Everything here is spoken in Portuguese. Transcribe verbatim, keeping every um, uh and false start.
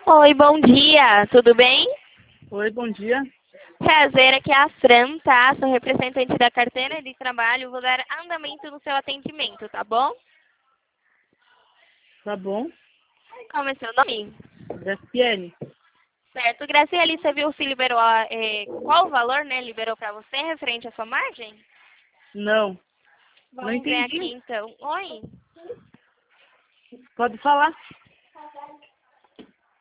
Oi, bom dia, tudo bem? Oi, bom dia. Prazer, aqui é a Fran, tá? Sou representante da carteira de trabalho, vou dar andamento no seu atendimento, tá bom? Tá bom? Como é seu nome? Graciele? Certo, Graciele, você viu se liberou, a- eh, qual o valor, né, liberou para você referente à sua margem? Não, não Vamos ver aqui entendi. então. Oi, Pode falar?